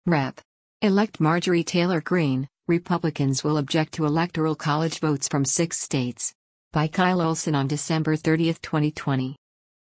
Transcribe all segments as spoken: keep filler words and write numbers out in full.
Representative Elect Marjorie Taylor Greene, Republicans will object to Electoral College votes from six states. By Kyle Olson on December thirtieth, twenty twenty.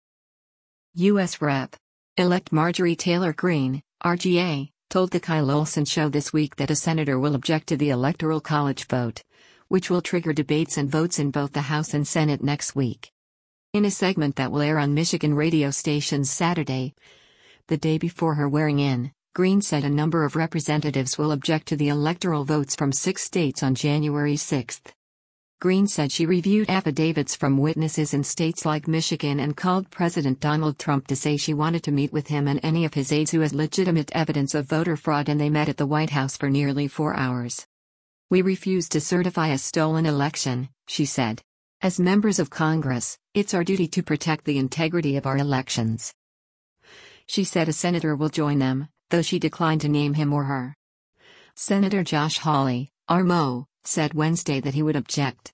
U S Representative Elect Marjorie Taylor Greene, R G A, told the Kyle Olson Show this week that a senator will object to the Electoral College vote, which will trigger debates and votes in both the House and Senate next week. In a segment that will air on Michigan radio stations Saturday, the day before her swearing in, Greene said a number of representatives will object to the electoral votes from six states on January sixth. Greene said she reviewed affidavits from witnesses in states like Michigan and called President Donald Trump to say she wanted to meet with him and any of his aides who has legitimate evidence of voter fraud, and they met at the White House for nearly four hours. "We refuse to certify a stolen election," she said. "As members of Congress, it's our duty to protect the integrity of our elections." She said a senator will join them, though she declined to name him or her. Senator Josh Hawley, R M O, said Wednesday that he would object.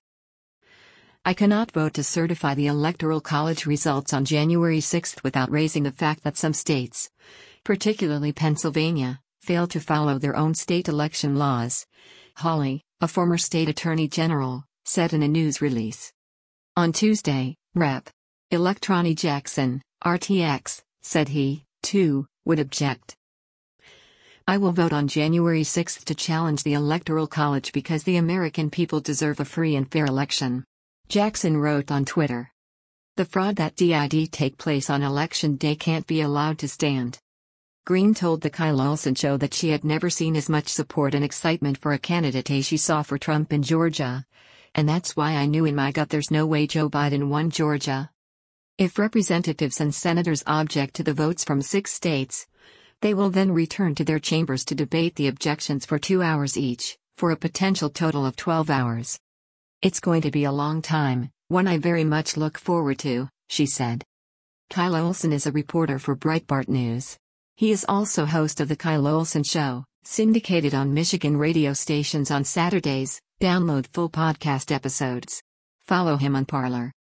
"I cannot vote to certify the Electoral College results on January sixth without raising the fact that some states, particularly Pennsylvania, failed to follow their own state election laws," Hawley, a former state attorney general, said in a news release. On Tuesday, Representative Elect Ronny Jackson, R T X, said he, too, would object. "I will vote on January sixth to challenge the Electoral College because the American people deserve a free and fair election," Jackson wrote on Twitter. "The fraud that did take place on election day can't be allowed to stand." Greene told the Kyle Olson Show that she had never seen as much support and excitement for a candidate as she saw for Trump in Georgia. "And that's why I knew in my gut there's no way Joe Biden won Georgia." If representatives and senators object to the votes from six states, they will then return to their chambers to debate the objections for two hours each, for a potential total of twelve hours. "It's going to be a long time, one I very much look forward to," she said. Kyle Olson is a reporter for Breitbart News. He is also host of The Kyle Olson Show, syndicated on Michigan radio stations on Saturdays. Download full podcast episodes. Follow him on Parler.